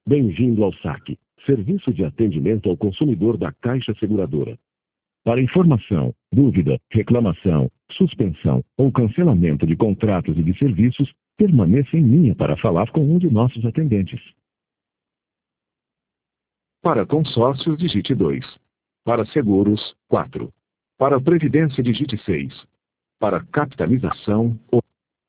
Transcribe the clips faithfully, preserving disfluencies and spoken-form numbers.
Bem-vindo ao SAC, Serviço de Atendimento ao Consumidor da Caixa Seguradora. Para informação, dúvida, reclamação, suspensão ou cancelamento de contratos e de serviços, permaneça em linha para falar com um de nossos atendentes. Para consórcios, digite dois. Para seguros, quatro. Para previdência, digite seis. Para capitalização, oito.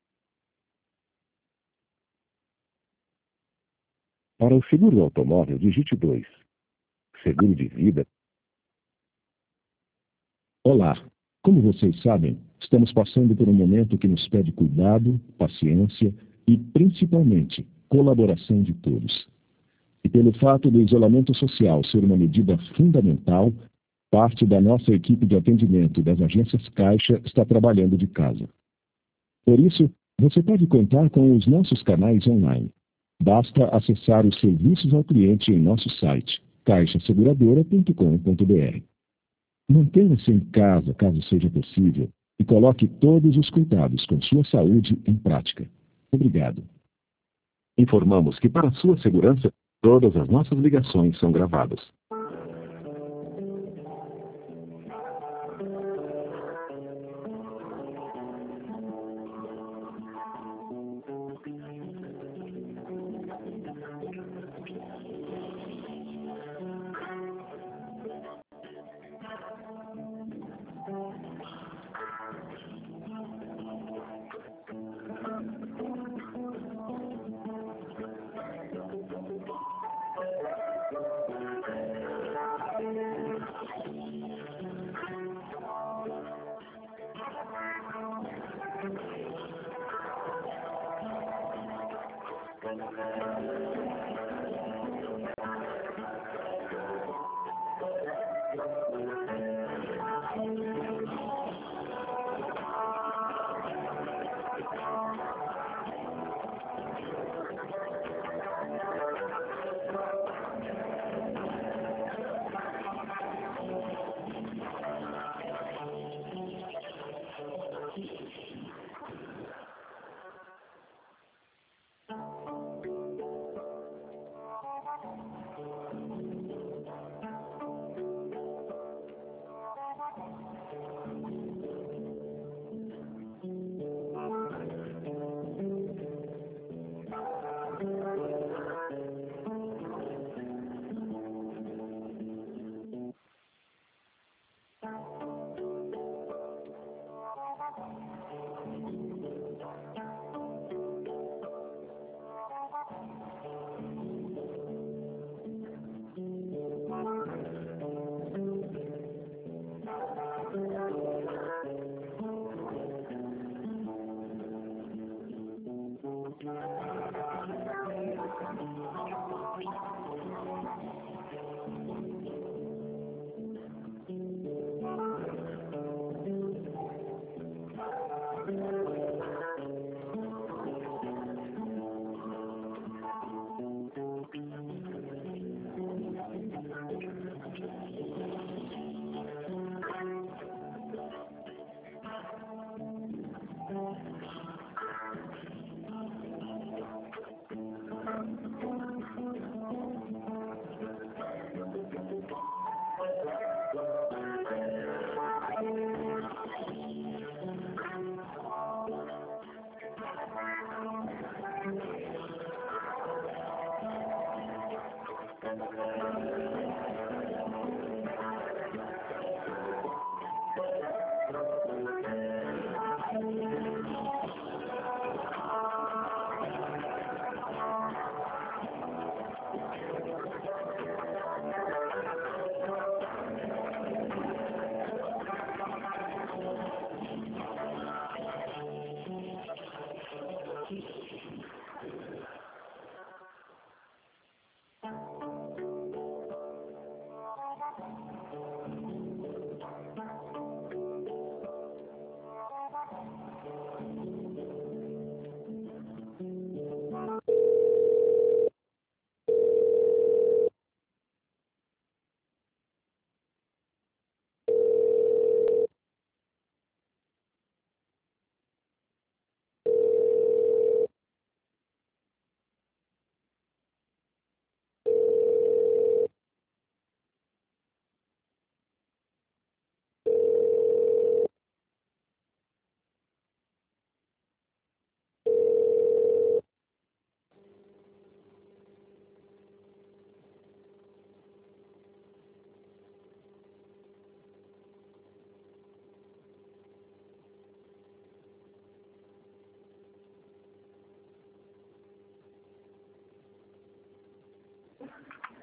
Para o seguro automóvel, digite dois. Seguro de vida. Olá. Como vocês sabem, estamos passando por um momento que nos pede cuidado, paciência e, principalmente, colaboração de todos. E pelo fato do isolamento social ser uma medida fundamental, parte da nossa equipe de atendimento das agências Caixa está trabalhando de casa. Por isso, você pode contar com os nossos canais online. Basta acessar os serviços ao cliente em nosso site, caixa seguradora ponto com ponto br. Mantenha-se em casa, caso seja possível, e coloque todos os cuidados com sua saúde em prática. Obrigado. Informamos que, para sua segurança, todas as nossas ligações são gravadas.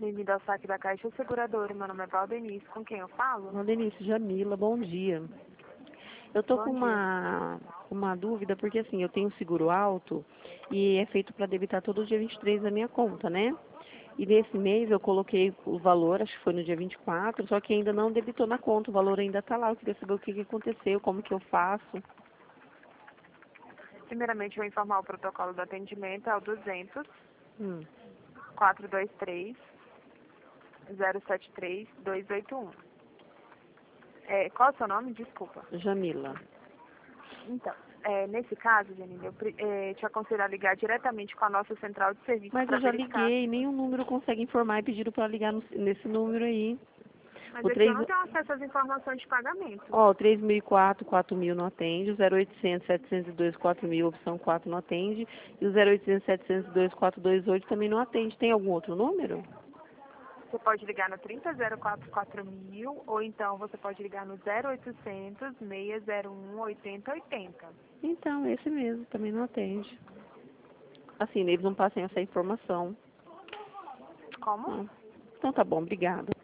Bem-vindo ao saque da Caixa Seguradora. Meu nome é Valdenice. Com quem eu falo? Valdenice, Jamila, bom dia. Eu tô Bom com dia. uma, uma dúvida, porque assim, eu tenho um seguro alto e é feito para debitar todo dia vinte e três na minha conta, né? E nesse mês eu coloquei o valor, acho que foi no dia vinte e quatro, só que ainda não debitou na conta, o valor ainda tá lá. Eu queria saber o que, que aconteceu, como que eu faço. Primeiramente, vou informar o protocolo do atendimento, é o duzentos, Hum, quatrocentos e vinte e três, zero sete três, dois oito um. É, qual é o seu nome? Desculpa. Jamila. Então, é, nesse caso, Janine, eu pre- é, te aconselho a ligar diretamente com a nossa central de serviço Mas para eu já verificar. liguei, nenhum número consegue informar e pediram para ligar no- nesse número aí. Mas O aqui eu três não tenho acesso às informações de pagamento. Ó, o três mil e quatro, quatro mil não atende, o zero oitocentos, setecentos e dois, quatro mil, opção quatro não atende, e o zero oitocentos, setecentos e dois, quatrocentos e vinte e oito também não atende. Tem algum outro número? Você pode ligar no trinta zero quatro quatro mil ou então você pode ligar no zero oitocentos, seiscentos e um, oitenta oitenta. Então, esse mesmo, também não atende. Assim, eles não passam essa informação. Como? Ah, então tá bom, obrigada.